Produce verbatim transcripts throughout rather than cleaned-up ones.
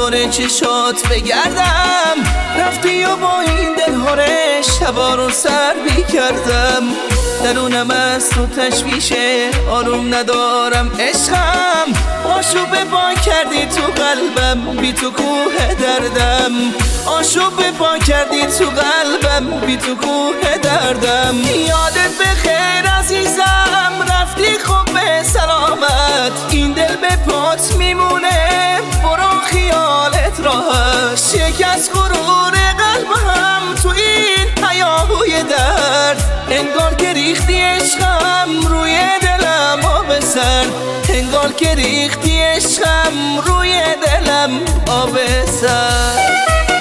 دور چشات بگردم، رفتی و با این دلهاره شبا رو سر بیکردم. درونم از تو تشویشه، آروم ندارم عشقم، آشوب پا کردی تو قلبم، بی تو کوه دردم. آشوب پا کردی تو قلبم، بی تو کوه دردم. یادت بخیر عزیزم، رفتی خوب به سلامت، این دل به پات میمونه، برو خیالت راحت. شکست غرور قلبم تو این هیاهوی درد، انگار که ریختی عشقم روی دلم آب سرد، انگار که ریختی عشقم روی دلم آب سرد.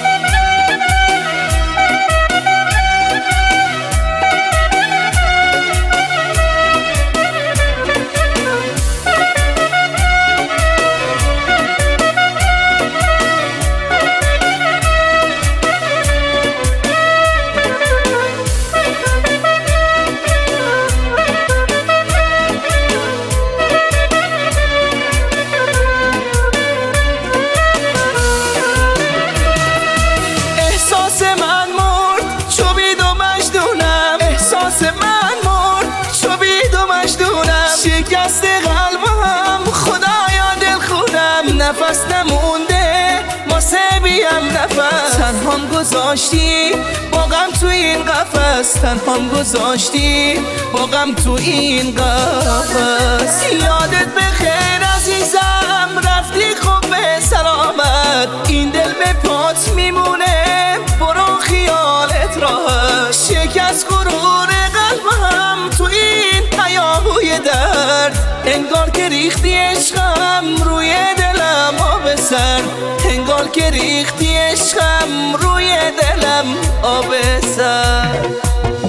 شکست قلبم خدایا دل خونم، نفس نمونده واسه بیم نفس. تنهام گذاشتی با غم تو این قفس، تنهام گذاشتی با غم تو این قفس. یادت بخیر عزیزم، رفتی خوب به سلامت، این دل به پات میمونه، برو خیالت راحت. شکست غرور قلبم تو این هیاهوی درد، انگار که ریختی عشقم روی دلم آب سرد، انگار که ریختی عشقم روی دلم آب سرد.